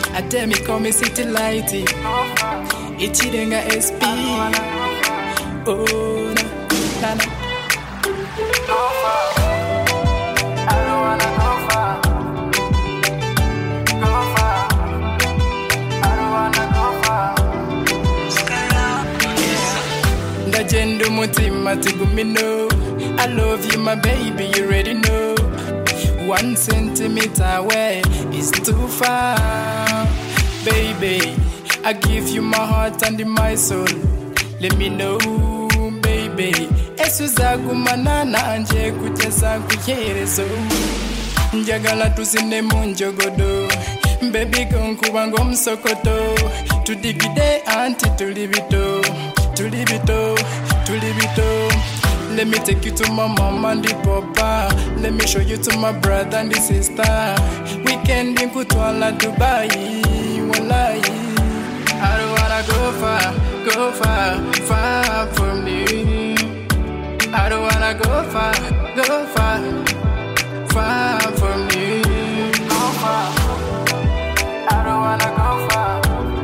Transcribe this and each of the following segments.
Atemi call me city lighty. Ichirenga SP. Oh, na na. Ndajendo mutima tigumino. I love you, my baby, you already know. 1 centimeter away is too far. Baby, I give you my heart and my soul. Let me know, baby. Esuzagumana nanje kutesa kuyerezo. Njagala tuzine munjogodo. Baby konkuba ngomsokoto. Tudigide anti tulibito. Let me take you to my mom and the papa. Let me show you to my brother and the sister. Weekend in Kutwala, Dubai. Wallahi. I don't wanna go far from you. I don't wanna go far from you. Go far. I don't wanna go far.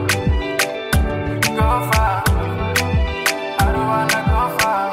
I don't wanna go far.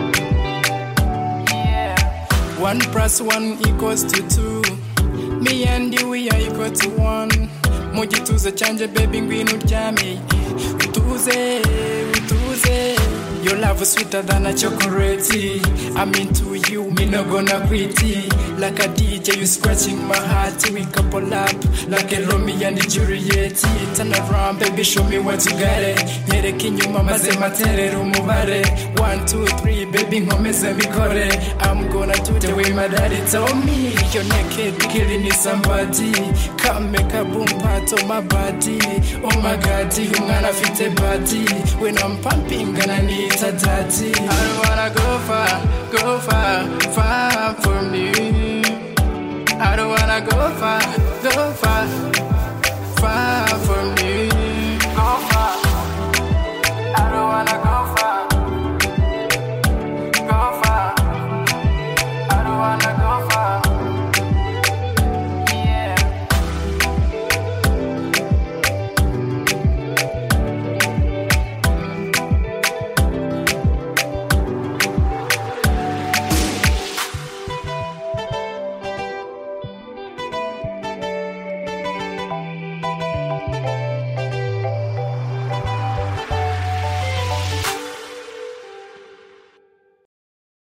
1 + 1 = 2. Me and you, we are equal to 1. Moji tuze chanje baby ngwino jami. Utuze. Your love is sweeter than a chocolate. I'm into you, me no gonna quit it. Like a DJ, you scratching my heart. We couple up like a Romeo and Juliet. Turn around, baby, show me what you got it. Nyere kinyu mama ze matere rumubare. 1, 2, 3, baby, ngomeze mikore. I'm gonna do the way my daddy told me. You're naked, killing somebody. Come make a boom part of my body. Oh my God, you gonna fit a body. When I'm pumping, gonna need a daddy. I don't wanna go far from you. I don't wanna go far